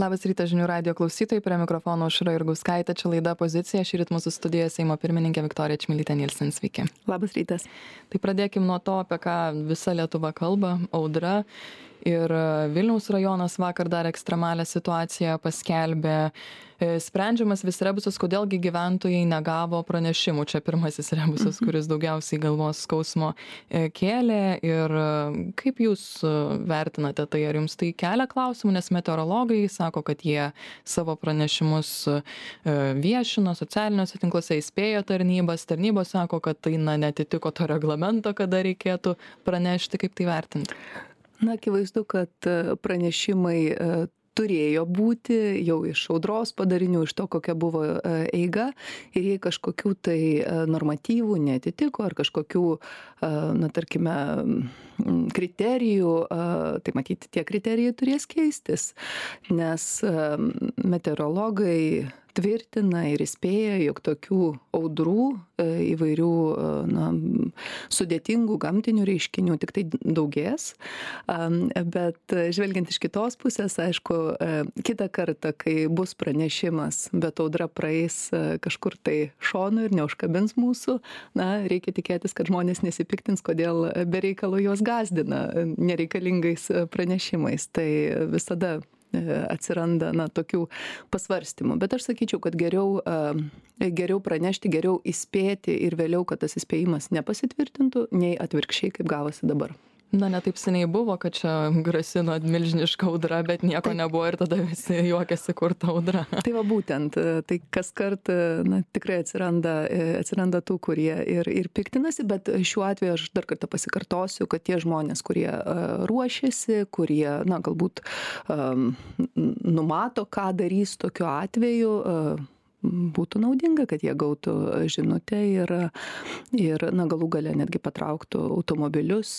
Labas rytas žinių radijo klausytojai, prie mikrofono Aušra Jurgauskaitė, čia laida Pozicija, šįryt mūsų studijoje Seimo pirmininkė Viktorija Čmilytė Nilsen, sveiki. Labas rytas. Tai pradėkim nuo to, apie ką visa Lietuva kalba, audra. Ir Vilniaus rajonas vakar dar ekstremalią situaciją paskelbė. Sprendžiamas vis rebusas, kodėlgi gyventojai negavo pranešimų. Čia pirmasis rebusas, kuris daugiausiai galvos skausmo kėlė. Ir kaip jūs vertinate tai? Ar jums tai kelia klausimų? Nes meteorologai sako, kad jie savo pranešimus viešino socialiniuose tinkluose, įspėjo tarnybas. Tarnybos sako, kad tai netitiko to reglamento, kada reikėtų pranešti. Kaip tai vertinti? Na, akivaizdu, kad pranešimai turėjo būti jau iš audros padarinių, iš to, kokia buvo eiga, ir jei kažkokių tai normatyvų neatitiko ar kažkokių, tarkime, kriterijų, tai matyti, tie kriterijai turės keistis, nes meteorologai tvirtina ir įspėja, jog tokių audrų įvairių sudėtingų gamtinių reiškinių tik tai daugės. Bet žvelgiant iš kitos pusės, aišku, kitą kartą, kai bus pranešimas, bet audra praeis kažkur tai šonu ir neužkabins mūsų, reikia tikėtis, kad žmonės nesipiktins, kodėl be reikalo juos gąsdina nereikalingais pranešimais. Tai visada atsiranda tokių pasvarstymų. Bet aš sakyčiau, kad geriau pranešti, geriau įspėti ir vėliau, kad tas įspėjimas nepasitvirtintų, nei atvirkščiai, kaip gavosi dabar. Netaip seniai buvo, kad čia grasino milžiniška audra, bet nieko nebuvo ir tada visi juokėsi, kur ta audra. Tai va būtent, tai kas kart tikrai atsiranda tų, kurie ir piktinasi, bet šiuo atveju aš dar kartą pasikartosiu, kad tie žmonės, kurie ruošiasi, kurie galbūt numato, ką darys tokiu atveju, būtų naudinga, kad jie gautų žinutę ir galų gale netgi patrauktų automobilius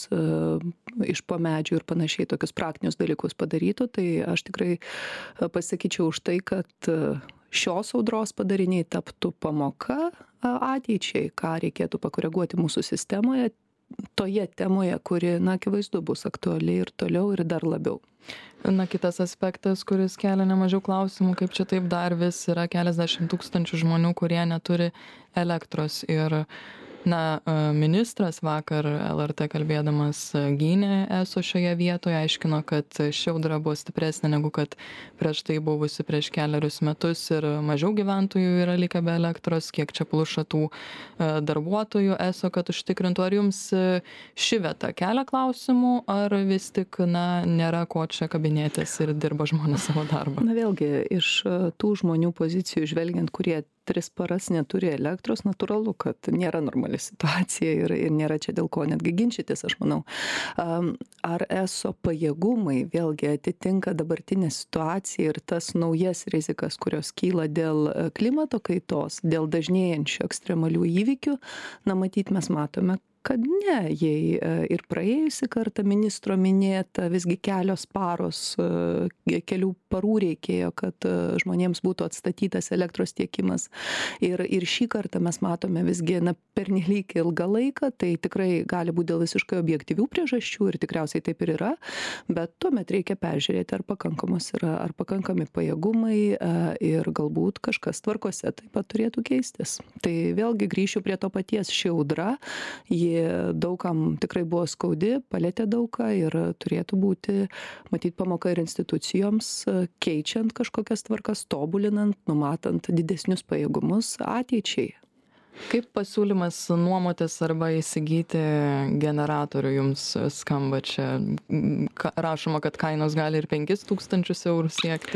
iš po medžių ir panašiai tokius praktinius dalykus padarytų. Tai aš tikrai pasakyčiau už tai, kad šios audros padariniai taptų pamoka ateičiai, ką reikėtų pakoreguoti mūsų sistemoje, toje temoje, kuri, akivaizdu, bus aktuali ir toliau ir dar labiau. Kitas aspektas, kuris kelia nemažiau klausimų, kaip čia taip dar vis yra keliasdešimt tūkstančių žmonių, kurie neturi elektros. Ir ministras vakar LRT kalbėdamas gynė ESO šioje vietoje, aiškino, kad ši audra buvo stipresnė negu kad prieš tai buvusi prieš keliarius metus ir mažiau gyventojų yra likę be elektros, kiek čia pluša tų darbuotojų ESO, kad užtikrintų. Ar jums ši vieta kelia klausimų, ar vis tik nėra ko čia kabinėtis ir dirba žmonės savo darbą? Vėlgi, iš tų žmonių pozicijų žvelgiant, kurie 3 paras neturi elektros, natūralu, kad nėra normali situacija ir nėra čia dėl ko netgi ginčytis, aš manau. Ar ESO pajėgumai vėlgi atitinka dabartinę situaciją ir tas naujas rizikas, kurios kyla dėl klimato kaitos, dėl dažnėjančių ekstremalių įvykių, matyt, mes matome, kad ne, jei ir praėjusi kartą ministro minėta visgi kelios paros, kelių parų reikėjo, kad žmonėms būtų atstatytas elektros tiekimas. Ir šį kartą mes matome visgi pernelyg ilgą laiką, tai tikrai gali būti dėl visiškai objektyvių priežasčių ir tikriausiai taip ir yra, bet tuomet reikia peržiūrėti, ar pakankamos yra, ar pakankami pajėgumai ir galbūt kažkas tvarkose taip pat turėtų keistis. Tai vėlgi grįšiu prie to paties, ši audra, ji daugam tikrai buvo skaudi, palėtė daugą ir turėtų būti, matyt, pamoka ir institucijoms, keičiant kažkokias tvarkas, tobulinant, numatant didesnius pajėgumus ateičiai. Kaip pasiūlymas nuomotis arba įsigyti generatorių jums skamba čia? Rašoma, kad kainos gali ir 5 000 eurų siekti.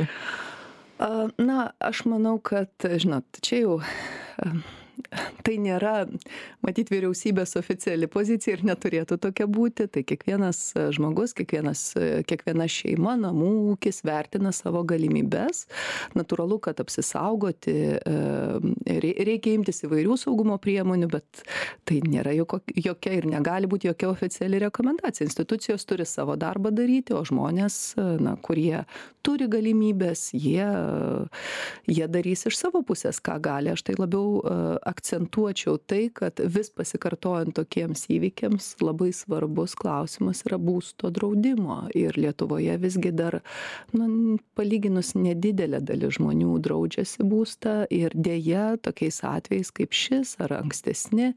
Aš manau, kad, čia jau tai nėra, matyt, vyriausybės oficiali pozicija ir neturėtų tokia būti. Tai kiekvienas žmogus, kiekviena šeima, namų ūkis vertina savo galimybes. Natūralu, kad apsisaugoti reikia imtis įvairių saugumo priemonių, bet tai nėra jokia ir negali būti jokia oficiali rekomendacija. Institucijos turi savo darbą daryti, o žmonės, kurie turi galimybės, jie darys iš savo pusės, ką gali. Aš tai labiau akcentuočiau tai, kad vis pasikartojant tokiems įvykiams labai svarbus klausimas yra būsto draudimo. Ir Lietuvoje visgi dar palyginus nedidelė dalis žmonių draudžiasi būstą ir dėja tokiais atvejais kaip šis ar ankstesni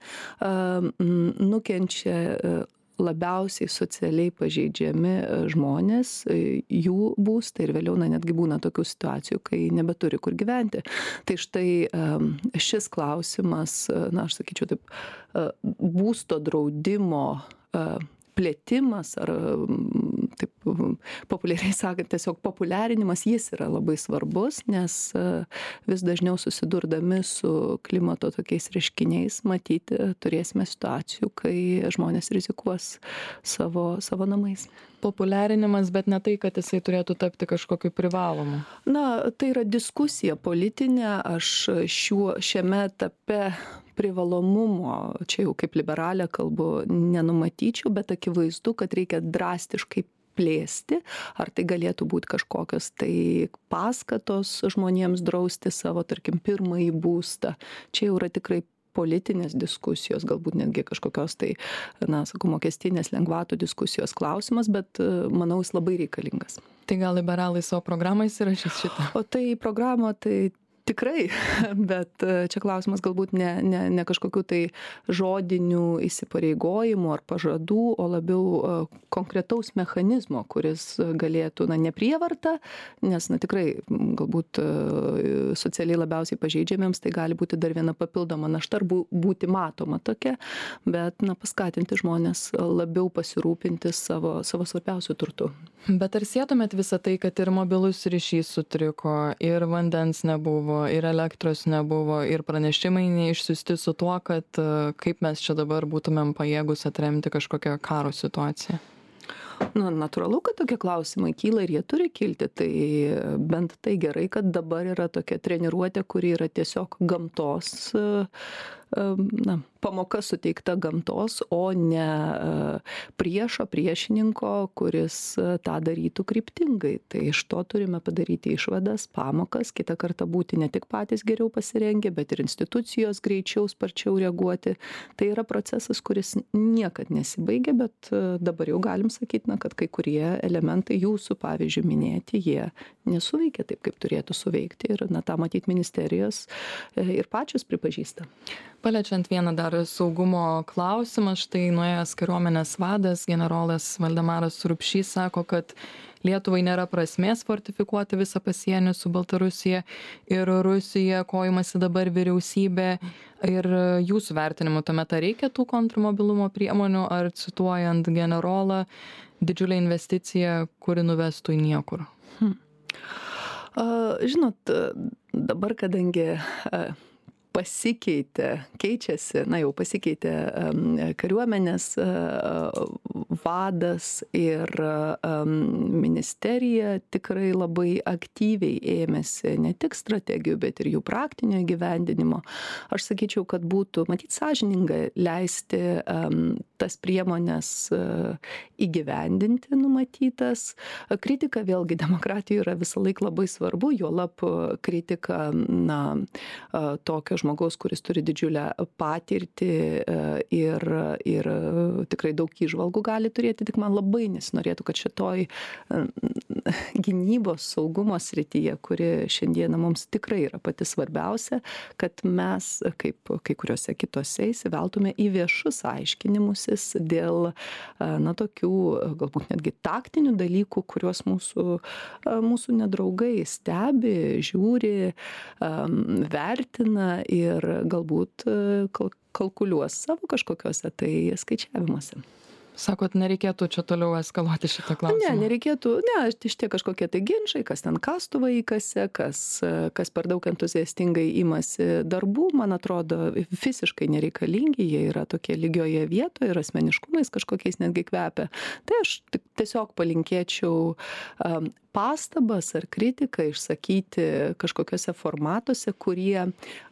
nukenčia labiausiai socialiai pažeidžiami žmonės, jų būstai ir vėliau netgi būna tokių situacijų, kai nebeturi kur gyventi. Tai štai šis klausimas, aš sakyčiau taip, būsto draudimo plėtimas ar taip populiariai sakant, tiesiog populiarinimas, jis yra labai svarbus, nes vis dažniau susidurdami su klimato tokiais reiškiniais matyti turėsime situacijų, kai žmonės rizikuos savo namais. Populiarinimas, bet ne tai, kad jisai turėtų tapti kažkokiu privalomu. Tai yra diskusija politinė, aš šiame etape privalomumo, čia jau kaip liberalė kalbu, nenumatyčiau, bet akivaizdu, kad reikia drastiškai plėsti, ar tai galėtų būti kažkokios tai paskatos žmonėms drausti savo, tarkim, pirmąjį būstą. Čia jau yra tikrai politinės diskusijos, galbūt netgi kažkokios tai, mokestinės lengvatų diskusijos klausimas, bet manau, jis labai reikalingas. Tai gal liberalai savo programą įsirašys šitą? O tai programą, tai tikrai, bet čia klausimas galbūt ne kažkokių tai žodinių įsipareigojimų ar pažadų, o labiau konkretaus mechanizmo, kuris galėtų, ne prievarta, nes, tikrai galbūt socialiai labiausiai pažeidžiamiems tai gali būti dar viena papildoma našta ar būti matoma tokia, bet, paskatinti žmonės labiau pasirūpinti savo svarbiausių turtų. Bet ar sietumėt visą tai, kad ir mobilus ryšys sutriko, ir vandens nebuvo, ir elektros nebuvo, ir pranešimai neišsiųsti su tuo, kad kaip mes čia dabar būtumėm pajėgus atremti kažkokią karo situaciją? Natūralu, kad tokie klausimai kyla ir jie turi kilti, tai bent tai gerai, kad dabar yra tokia treniruotė, kuri yra tiesiog gamtos, pamoka suteikta gamtos, o ne priešininko, kuris tą darytų kryptingai. Tai iš to turime padaryti išvadas, pamokas, kitą kartą būti ne tik patys geriau pasirengę, bet ir institucijos greičiau, sparčiau reaguoti. Tai yra procesas, kuris niekad nesibaigia, bet dabar jau galim sakyti, kad kai kurie elementai jūsų, pavyzdžiui, minėti, jie nesuveikia taip, kaip turėtų suveikti. Ir tą matyti ministerijos ir pačios pripažįsta. Paliečiant vieną dar saugumo klausimą, štai nuėjęs kariuomenės vadas generolas Valdemaras Rupšys sako, kad Lietuvai nėra prasmės fortifikuoti visą pasienį su Baltarusija ir Rusija, ko imasi dabar vyriausybė. Ir jūsų vertinimu tuomet reikia tų kontrmobilumo priemonių, ar cituojant generolą, didžiulė investicija, kuri nuvestų į niekur? Žinot, dabar kadangi keičiasi kariuomenės vadas ir ministerija tikrai labai aktyviai ėmėsi ne tik strategijų, bet ir jų praktinio įgyvendinimo. Aš sakyčiau, kad būtų, sąžininga leisti tas priemonės įgyvendinti numatytas. Kritika vėlgi demokratijoje yra visą laiką labai svarbu, juolab kritika tokio žmogaus, kuris turi didžiulę patirtį ir tikrai daug įžvalgų gali turėti, tik man labai nesinorėtų, kad šitoj gynybos saugumo srityje, kuri šiandieną mums tikrai yra pati svarbiausia, kad mes, kaip kai kuriuose kitose, įsiveltume į viešus aiškinimusis dėl tokių galbūt netgi taktinių dalykų, kuriuos mūsų nedraugai stebi, žiūri, vertina ir galbūt kalkuliuos savo kažkokiuose tai skaičiavimuose. Sakot, nereikėtų čia toliau eskaluoti šitą klausimą? Nereikėtų, šitie kažkokie tai ginčai, kas ten kastuvą įkasė, kas per daug entuziastingai imasi darbų, man atrodo, visiškai nereikalingi, jie yra tokie lygioje vietoje ir asmeniškumais kažkokiais netgi kvepia. Tai aš tiesiog palinkėčiau pastabas ar kritiką išsakyti kažkokiuose formatuose, kurie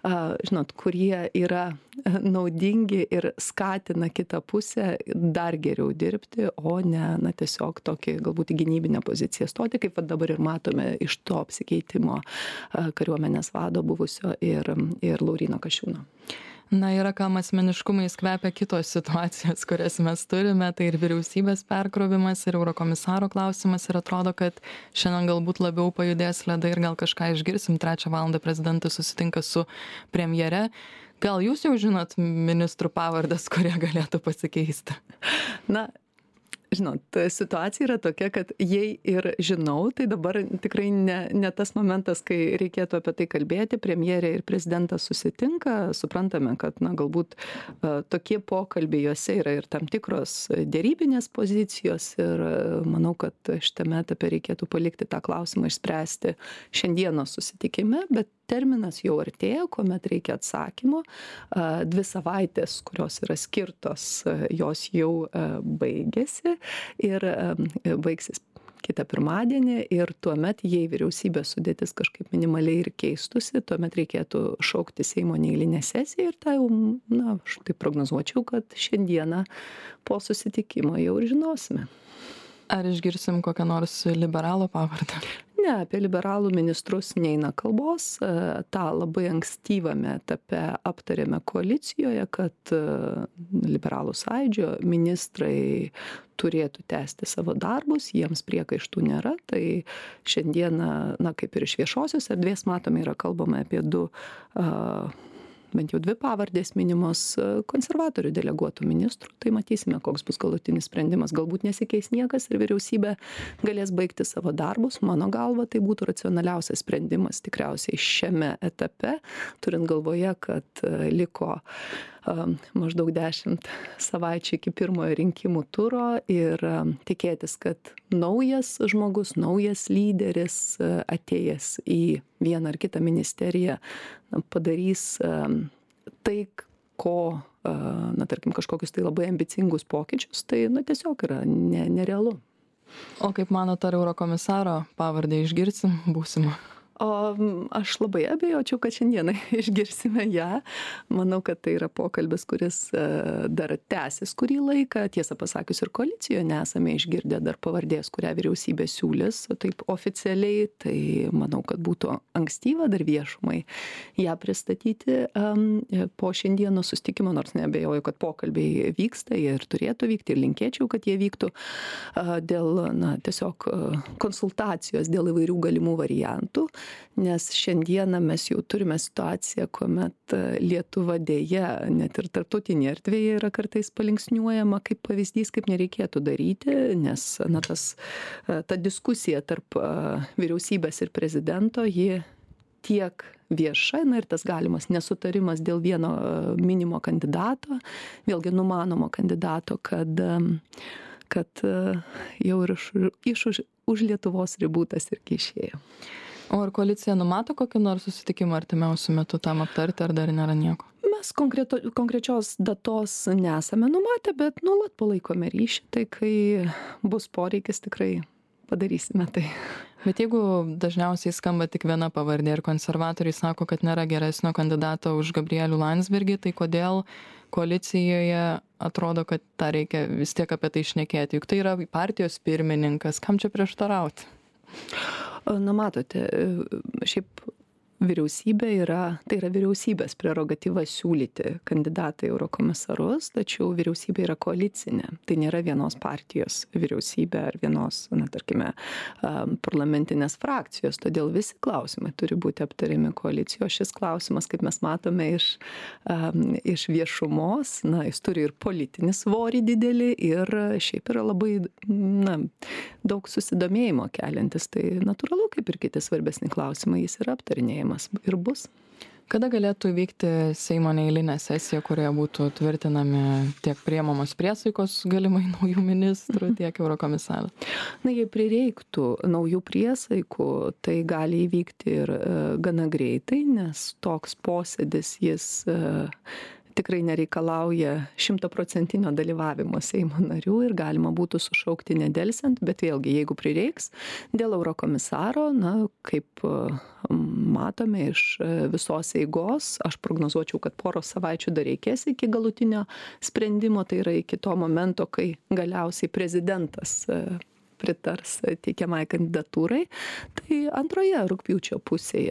yra naudingi ir skatina kitą pusę dar geriau dirbti, o ne tiesiog tokį galbūt gynybinę poziciją stoti, kaip dabar ir matome iš to apsikeitimo kariuomenės vado buvusio ir Lauryno Kasčiūno. Na, yra kam asmeniškumais kvepia kitos situacijos, kurias mes turime, tai ir vyriausybės perkrovimas, ir eurokomisaro klausimas, ir atrodo, kad šiandien galbūt labiau pajudės ledai ir gal kažką išgirsim. 3 valandą prezidentas susitinka su premjere. Gal jūs jau žinot ministrų pavardes, kurie galėtų pasikeisti? Na, žinot, situacija yra tokia, kad jei ir žinau, tai dabar tikrai ne tas momentas, kai reikėtų apie tai kalbėti. Premjerė ir prezidentas susitinka, suprantame, kad galbūt tokie pokalbiai juose yra ir tam tikros dėrybinės pozicijos ir manau, kad šitame etape reikėtų palikti tą klausimą išspręsti šiandienos susitikime, bet terminas jau artėja, kuomet reikia atsakymo. 2 savaitės, kurios yra skirtos, jos jau baigėsi ir baigsis kitą pirmadienį ir tuomet, jei vyriausybės sudėtis kažkaip minimaliai ir keistusi, tuomet reikėtų šaukti Seimo neeilinę sesiją ir tą jau, aš taip prognozuočiau, kad šiandieną po susitikimo jau ir žinosime. Ar išgirsim kokią nors liberalo pavardę? Ne, apie liberalų ministrus neina kalbos. Ta labai ankstyvame etape aptarėme koalicijoje, kad liberalų sąjūdžio ministrai turėtų tęsti savo darbus, jiems priekaištų nėra. Tai šiandieną, kaip ir iš viešosios erdvės matome, yra kalbama apie bent jau 2 pavardės minimos konservatorių deleguotų ministrų. Tai matysime, koks bus galutinis sprendimas. Galbūt nesikeis niekas ir vyriausybė galės baigti savo darbus. Mano galva, tai būtų racionaliausias sprendimas tikriausiai šiame etape, turint galvoje, kad liko maždaug 10 savaičių iki pirmojo rinkimų turo ir tikėtis, kad naujas žmogus, naujas lyderis atėjęs į vieną ar kitą ministeriją padarys tai, ko, tarkim, kažkokius tai labai ambicingus pokyčius, tai tiesiog yra nerealu. O kaip manot, ar eurokomisaro pavardę išgirsim būsimą? O aš labai abejočiau, kad šiandieną išgirsime ją. Manau, kad tai yra pokalbis, kuris dar tęsis kurį laiką. Tiesą pasakius, ir koalicijoje nesame išgirdę dar pavardės, kurią vyriausybė siūlys. Taip oficialiai, tai manau, kad būtų ankstyva dar viešumai ją pristatyti po šiandieno susitikimo, nors neabejoju, kad pokalbiai vyksta, jie ir turėtų vykti ir linkėčiau, kad jie vyktų dėl tiesiog konsultacijos dėl įvairių galimų variantų. Nes šiandieną mes jau turime situaciją, kuomet Lietuva dėja net ir tarptautinėje erdvėje yra kartais palinksniuojama kaip pavyzdys, kaip nereikėtų daryti, nes ta diskusija tarp vyriausybės ir prezidento, ji tiek vieša, ir tas galimas nesutarimas dėl vieno minimo kandidato, vėlgi numanomo kandidato, kad jau ir už Lietuvos ribų tas irgi išėjo. O ar koalicija numato kokį nors susitikimą artimiausiu metu tam aptarti, ar dar nėra nieko? Mes konkrečios datos nesame numatę, bet nuolat palaikome ryšį, tai kai bus poreikis, tikrai padarysime tai. Bet jeigu dažniausiai skamba tik viena pavardė ir konservatoriai sako, kad nėra geresnio kandidato už Gabrielių Landsbergį, tai kodėl koalicijoje atrodo, kad tą reikia vis tiek apie tai šnekėti? Juk tai yra partijos pirmininkas, kam čia prieštarauti? Matote, šiaip vyriausybė tai yra vyriausybės prerogatyva siūlyti kandidatą į eurokomisarus, tačiau vyriausybė yra koalicinė. Tai nėra vienos partijos vyriausybė ar vienos, tarkime, parlamentinės frakcijos. Todėl visi klausimai turi būti aptariami koalicijos. Šis klausimas, kaip mes matome iš viešumos, jis turi ir politinį svorį didelį ir šiaip yra labai daug susidomėjimo keliantis. Tai natūralu, kaip ir kiti svarbesni klausimai, jis yra aptarinėjimas. Ir bus. Kada galėtų vykti Seimo neeilinė sesija, kurioje būtų tvirtinami tiek priimamos priesaikos galimai naujų ministrų, tiek eurokomisarų? Jei prireiktų naujų priesaikų, tai gali įvykti ir gana greitai, nes toks posėdis jis tikrai nereikalauja 100% dalyvavimo Seimo narių ir galima būtų sušaukti nedelsiant, bet vėlgi, jeigu prireiks, dėl eurokomisaro, kaip matome iš visos eigos, aš prognozuočiau, kad poros savaičių dar reikės iki galutinio sprendimo, tai yra iki to momento, kai galiausiai prezidentas pritars teikiamai kandidatūrai, tai antroje rugpjūčio pusėje,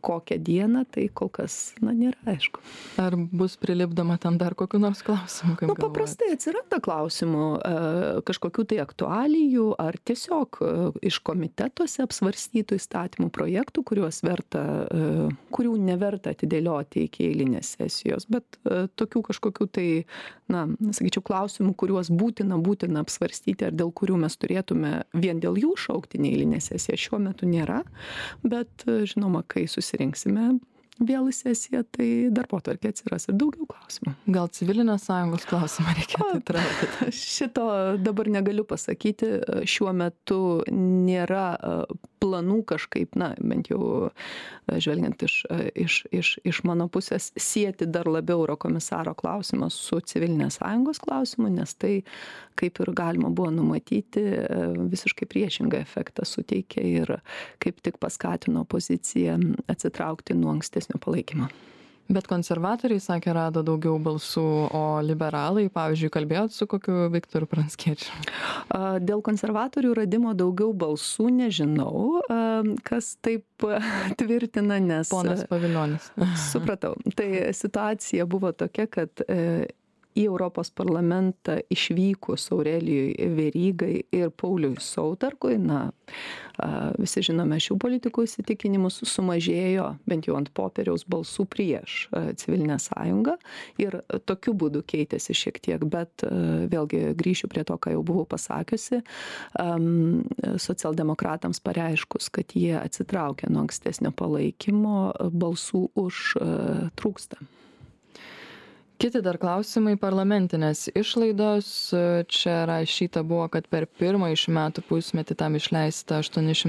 kokią dieną, tai kol kas, nėra aišku. Ar bus prilipdama tam dar kokiu nors klausimu, kaip galvojate? Paprastai atsiranda klausimų, kažkokių tai aktualijų, ar tiesiog iš komitetuose apsvarstytų įstatymų projektų, kurių neverta atidėlioti iki eilinės sesijos, bet tokių kažkokių tai, sakyčiau, klausimų, kuriuos būtina apsvarstyti, ar dėl kurių mes turėtume vien dėl jų šaukti neeilinę sesiją, šiuo metu nėra. Bet, žinoma, kai susirinksime vėl į sesiją, tai darbotvarkėje atsiras ir daugiau klausimų. Gal civilinės sąjungos klausimą reikėtų įtraukti? Šito dabar negaliu pasakyti. Šiuo metu nėra planų kažkaip, bent jau žvelgiant iš mano pusės, sieti dar labiau eurokomisaro klausimą su civilinės sąjungos klausimu, nes tai, kaip ir galima buvo numatyti, visiškai priešingą efektą suteikė ir kaip tik paskatino opoziciją atsitraukti nuo ankstesnio palaikymo. Bet konservatoriai, sakė, rado daugiau balsų, o liberalai, pavyzdžiui, kalbėjot su kokiu Viktoru Pranckiečiu? Dėl konservatorių radimo daugiau balsų nežinau, kas taip tvirtina, nes... Ponas Pavilionis. Supratau. Tai situacija buvo tokia, kad į Europos parlamentą išvykus Aurelijui Verygai ir Pauliui Sautarkui, visi žinome šių politikų įsitikinimus, sumažėjo bent jau ant popieriaus balsų prieš civilinę sąjungą ir tokiu būdu keitėsi šiek tiek, bet vėlgi grįšiu prie to, ką jau buvau pasakiusi, socialdemokratams pareiškus, kad jie atsitraukia nuo ankstesnio palaikymo, balsų už trūksta. Kiti dar klausimai, parlamentinės išlaidos. Čia rašyta buvo, kad per pirmąjį šių metų pusmetį tam išleista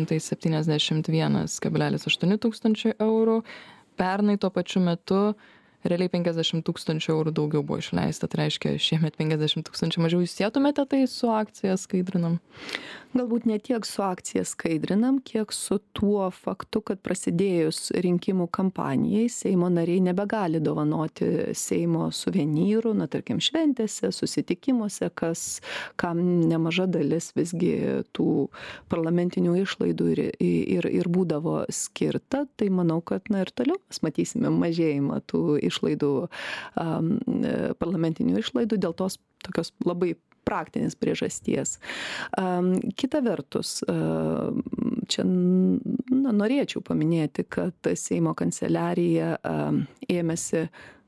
871,8 tūkstančių eurų. Pernai tuo pačiu metu realiai 50 tūkstančių eurų daugiau buvo išleista. Tai reiškia, šiemet 50 tūkstančių mažiau. Jūs sietumėte tai su akcija Skaidrinam? Galbūt ne tiek su akcija Skaidrinam, kiek su tuo faktu, kad prasidėjus rinkimų kampanijai Seimo nariai nebegali dovanoti Seimo suvenyrų, tarkim, šventėse, susitikimuose, kam nemaža dalis visgi tų parlamentinių išlaidų ir būdavo skirta. Tai manau, kad ir toliau mes matysime mažėjimą tų išlaidų, parlamentinių išlaidų dėl tos tokios labai praktinės priežasties. Kita vertus, čia norėčiau paminėti, kad Seimo kanceliarija ėmėsi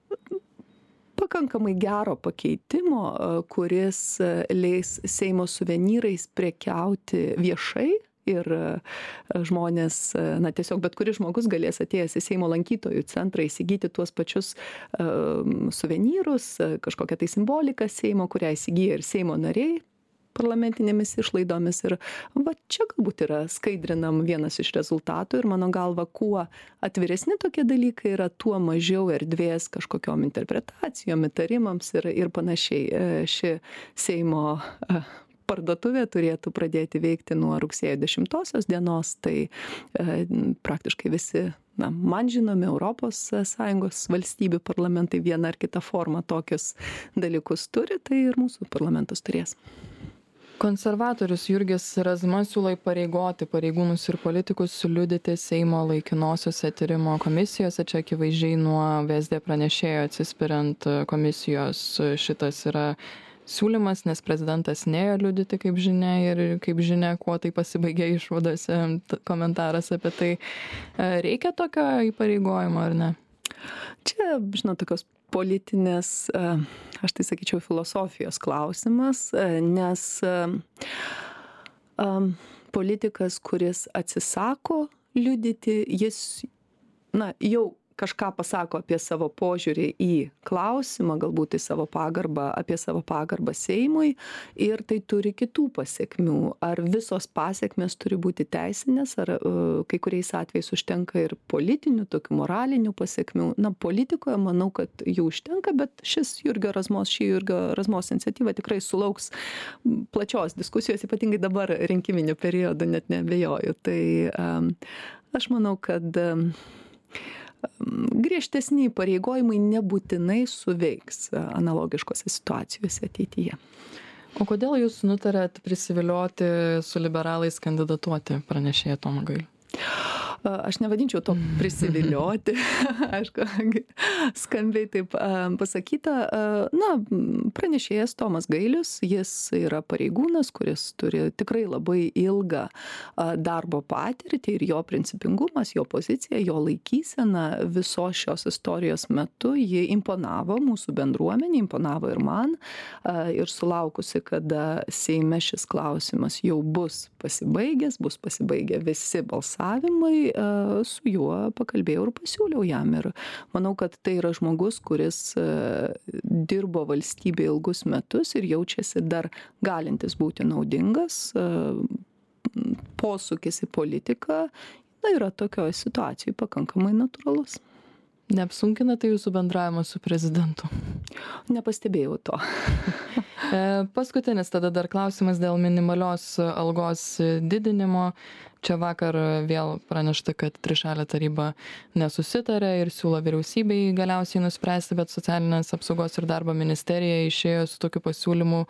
pakankamai gero pakeitimo, kuris leis Seimo suvenyrais prekiauti viešai. Ir žmonės, tiesiog bet kuris žmogus galės atėjęs į Seimo lankytojų centrą įsigyti tuos pačius suvenyrus, kažkokią tai simboliką Seimo, kurią įsigyja ir Seimo nariai parlamentinėmis išlaidomis. Ir čia galbūt yra Skaidrinam vienas iš rezultatų ir mano galva, kuo atviresni tokie dalykai yra, tuo mažiau erdvės kažkokiom interpretacijom, įtarimams ir panašiai. Ši Seimo parduotuvė turėtų pradėti veikti nuo rugsėjo 10 dienos, tai praktiškai visi, man žinomi, ES valstybių parlamentai viena ar kita forma tokius dalykus turi, tai ir mūsų parlamentas turės. Konservatorius Jurgis Razma siūlo įpareigoti pareigūnus ir politikus liudyti Seimo laikinosiose tyrimo komisijose. Čia akivaizdžiai nuo VSD pranešėjo atsispiriant komisijos šitas yra siūlymas, nes prezidentas nėjo liudyti, kaip žinia, kuo tai pasibaigė išvadose, komentaras apie tai. Reikia tokio įpareigojimo, ar ne? Čia, tokios politinės, aš tai sakyčiau, filosofijos klausimas, nes politikas, kuris atsisako liudyti, jis, jau kažką pasako apie savo požiūrį į klausimą, galbūt į savo pagarbą, apie savo pagarbą Seimui, ir tai turi kitų pasekmių. Ar visos pasekmės turi būti teisinės, ar kai kuriais atvejais užtenka ir politinių, tokių moralinių pasekmių. Politikoje manau, kad jų užtenka, bet ši Jurgio Razmos iniciatyva tikrai sulauks plačios diskusijos, ypatingai dabar rinkiminiu periodu, net neabejoju. Tai aš manau, kad griežtesni įpareigojimai nebūtinai suveiks analogiškose situacijose ateityje. O kodėl jūs nutarėt prisivilioti su liberalais kandidatuoti pranešėją Tomą Gailių? Aš nevadinčiau to prisivilioti, aišku, skambiai taip pasakyta. Na, pranešėjas Tomas Gailius, jis yra pareigūnas, kuris turi tikrai labai ilgą darbo patirtį ir jo principingumas, jo pozicija, jo laikysena visos šios istorijos metu, ji imponavo mūsų bendruomenė, imponavo ir man. Ir sulaukusi, kada Seime šis klausimas jau bus pasibaigę visi balsavimai, su juo pakalbėjau ir pasiūliau jam. Ir manau, kad tai yra žmogus, kuris dirbo valstybėje ilgus metus ir jaučiasi dar galintis būti naudingas. Posūkis į politiką yra tokioje situacijoje pakankamai natūralus. Neapsunkina tai jūsų bendravimo su prezidentu? Nepastebėjau to. Paskutinis tada dar klausimas dėl minimalios algos didinimo. Čia vakar vėl pranešta, kad trišalė taryba nesusitarė ir siūlo vyriausybei galiausiai nuspręsti, bet socialinės apsaugos ir darbo ministerija išėjo su tokiu pasiūlymu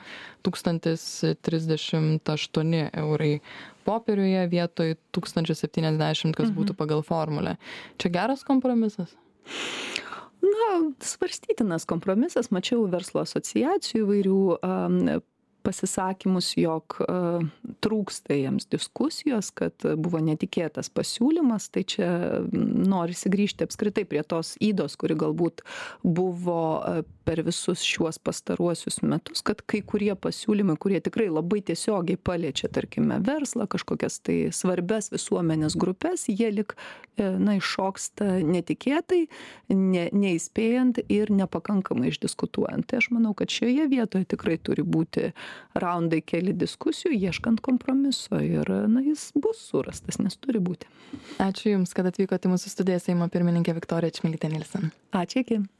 1038 eurai popieriuje vietoj 1070, kas būtų pagal formulę. Čia geras kompromisas? Na, svarstytinas kompromisas. Mačiau verslo asociacijų įvairių pasisakymus, jog trūksta jiems diskusijos, kad buvo netikėtas pasiūlymas, tai čia norisi grįžti apskritai prie tos ydos, kuri galbūt buvo per visus šiuos pastaruosius metus, kad kai kurie pasiūlymai, kurie tikrai labai tiesiogiai paliečia, tarkime, verslą, kažkokias tai svarbias visuomenės grupės, jie lik iššoksta netikėtai, neįspėjant ir nepakankamai išdiskutuojant. Tai aš manau, kad šioje vietoje tikrai turi būti raundai keli diskusijų, ieškant kompromiso ir jis bus surastas, nes turi būti. Ačiū Jums, kad atvykote į mūsų studiją, Seimo pirmininkė Viktorija Čmilytė Nilsen. Ačiū, iki.